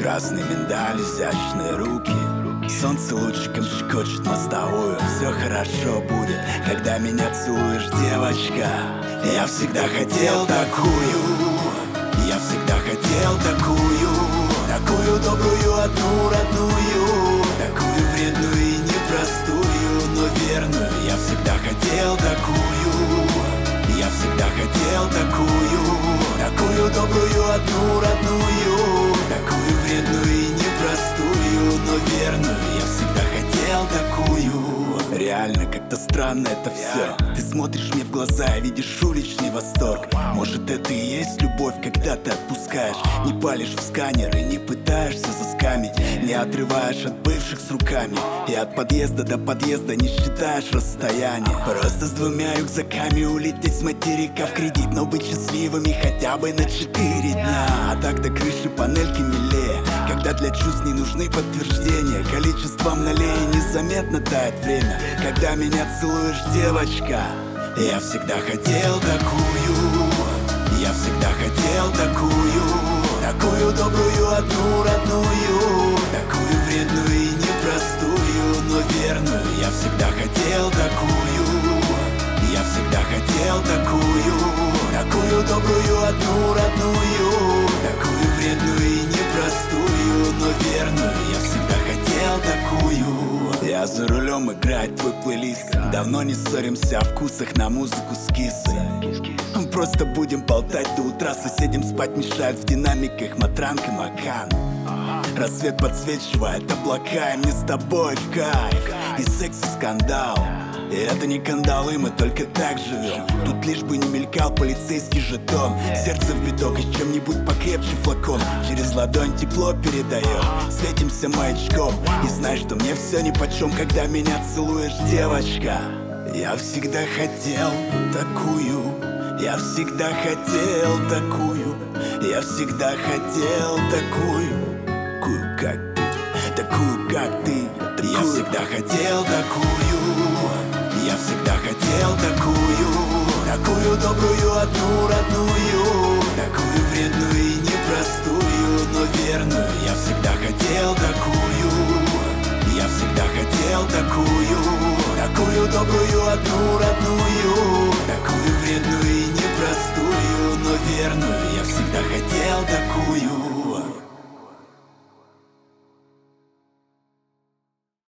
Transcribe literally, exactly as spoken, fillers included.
Красный миндаль, изящные руки. Солнце лучиком щекочет мостовую. Все хорошо будет, когда меня целуешь, девочка. Я всегда хотел такую. Я всегда хотел такую. Такую добрую, одну родную. Такую вредную и непростую, но верную. Я всегда хотел такую. Я всегда хотел такую. Такую добрую, одну родную. Такую вредную и непростую, но верную. Я всегда хотел такую. Реально как-то странно это все. Ты смотришь мне в глаза и видишь уличный восторг. Может, это и есть любовь, когда ты отпускаешь. Не палишь в сканер и не пытаешься заскамить. Не отрываешь от бывших с руками. И от подъезда до подъезда не считаешь расстояние. Просто с двумя рюкзаками улететь с материка в кредит. Но быть счастливыми хотя бы на четыре дня. А так-то крыши панельки милее, когда для чувств не нужны подтверждения. Количество мгновений незаметно тает время, когда меня целуешь, девочка. Я всегда хотел такую. Я всегда хотел такую. Такую добрую, одну родную. Такую вредную и непростую, но верную. Я всегда хотел такую. Я всегда хотел такую. Такую добрую, одну родную. Такую вредную и непростую, но верную. Я всегда хотел такую. Я за рулем, играет твой плейлист. Давно не ссоримся о вкусах, на музыку скисы. Просто будем болтать до утра. Соседям спать мешают в динамиках Матранг и Макан. Рассвет подсвечивает облака, и мне с тобой в кайф. И секс, и скандал. И это не кандалы, мы только так живем. Тут лишь бы не мелькал полицейский жетон. Сердце в биток и чем-нибудь покрепче флакон. Через ладонь тепло передаем. Светимся маячком. И знай, что мне все нипочем, когда меня целуешь, девочка. Я всегда хотел такую. Я всегда хотел такую. Я всегда хотел такую. Такую, как ты. Такую, как ты. Я всегда хотел такую. Я всегда хотел такую. Такую добрую, одну родную. Такую вредную и непростую, но верную. Я всегда хотел такую. Я всегда хотел такую. Такую добрую, одну родную. Такую вредную и непростую, но верную. Я всегда хотел такую.